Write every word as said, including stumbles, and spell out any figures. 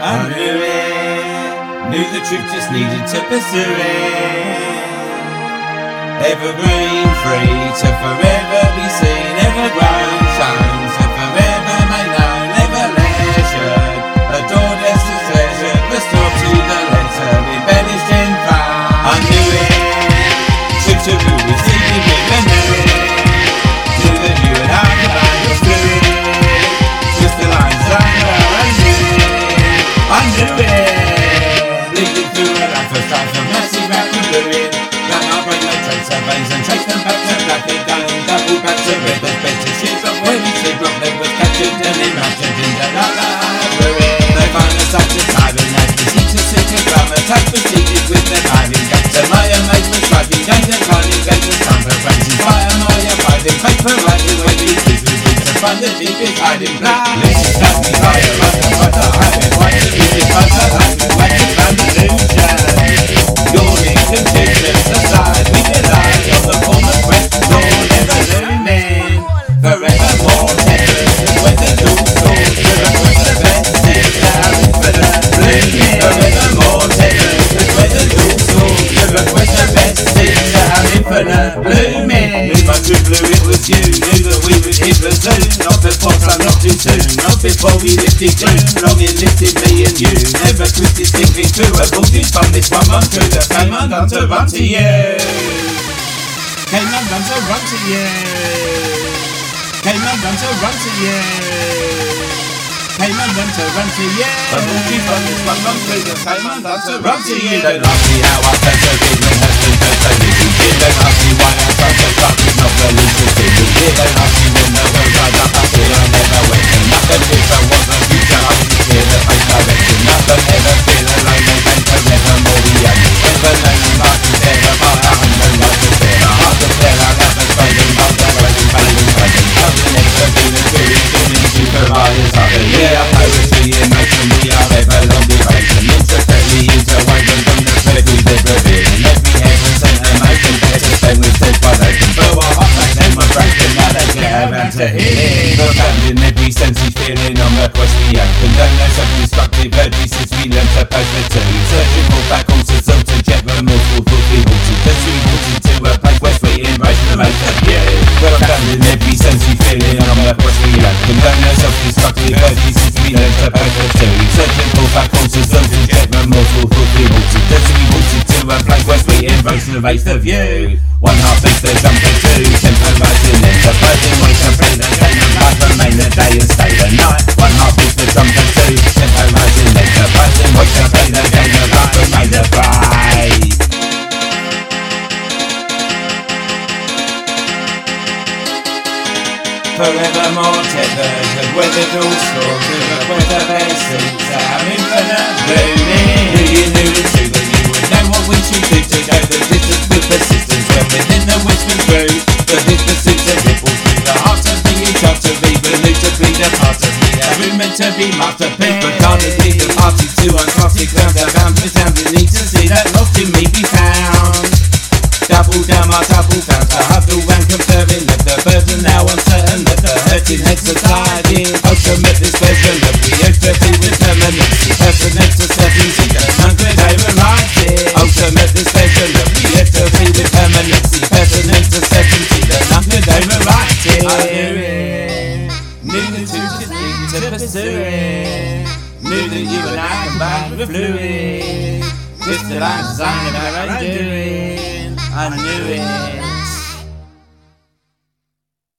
I knew it. Knew the truth, just needed to pursue it. Evergreen, free to forever be seen. Evergrown, shown to forever made known. Ever leisured, adored as a treasure, restored to the letter, embellished in pride. I knew it. Truth to rule, we see we never knew it. Knew that you and I could find your spirit. Just the lines under, I knew it. I knew it. Leading through a life of strife and massive rapid ruin. Veins and trace them back to rapid down, double back to rivers, bed to ships of where we sleep, rock that was captured and imagined in the la-la ruin. They find us such a tyrant as we seek to seek a glamour, tag proceeded with their hiding gates. To my amazement, striking gains and climbing gates with time for ranking fire, my abiding faith for writing when these pieces need to find the deepest hiding place. Listen, stand me higher, like a fighter, having white to be the fighter, having white to find illusion. Your incontinence aside, we delight on the form of breath, Lord, ever looming, forevermore tethered, where the dual source to request the best is our infinite blooming. Forevermore tethered, where the dual source to request the best is our infinite blooming. Knew my true blue, it was you, knew that we would hit the soon, not before time, not too soon, not before we lifted gloom, longing lifted me and you, never twisted thinking through a bullshit from this one run through that came undone to run to you. Came undone to run to you. Came undone to run to you. Came undone to run to you. A bullshit from this one run through that came undone to run to you. Don't ask me how I felt so big when has been felt so busy. Don't ask me why I felt so fucked with not the least of things. Don't ask me when the world dried up, I said I never went for nothing. If I was the future, I would clear the face direction. Nothing ever feel alone and then forevermore we own. Never known life is there, apart I unknown life is there. Hard to tell, I never spoken, but the waiting, failing, failing. Nothing extra feeling, feeling, feeling, supervisors are the yeah, poetry, emotion, we are ever long duration. Intricately interwoven from the thread we've ever been. Every heaven sent a motion, better spend with said by open. For our hot like them were broken, now they get around to healing. Look out in every sense he's feeling on the quest we open. Don't know some constructive urges since we learned to post the two. Searching for back horses, so to jet remorseful, filthy water. Cause we wanted to a place where we embrace the most of you. Look out in every sense he's feeling on the quest we open. Don't know some constructive urges since we learned to post the two. Searching for back horses, so to jet remorseful, filthy water. Cause we wanted to a place where we embrace the most of you. One half is the jumper two, tempo rising enterprising, wait to play the game of life, remain the day and stay the night. One half is the jumper two, tempo rising enterprising, wait to play the game of life, remain the fight. Forevermore tethered, have weathered all storms, have weathered their seats, our infinite blooming. Knew you knew it too, that you would know what we should do to go the distance with persistence. When within the whispering through, the hit pursuits and ripples through the heart of the each to be renewed to be the part of me. We're meant to be masterpiece, but can't lead the party to uncrossing ground. The bound resounding need to see that lost in me be found. Double down my double found to huddle and conferring, let the burden now uncertain, let the hurting head subsiding. Ultimate this version that we used to be with permanency, personate to certainty, that none could override it. Ultimate this version that we used to be with permanency, personate to certainty, that none could override it. I knew it, knew the two just need to pursue it, knew that you and I combined were fluid, crystalline design of our own doing. I knew it.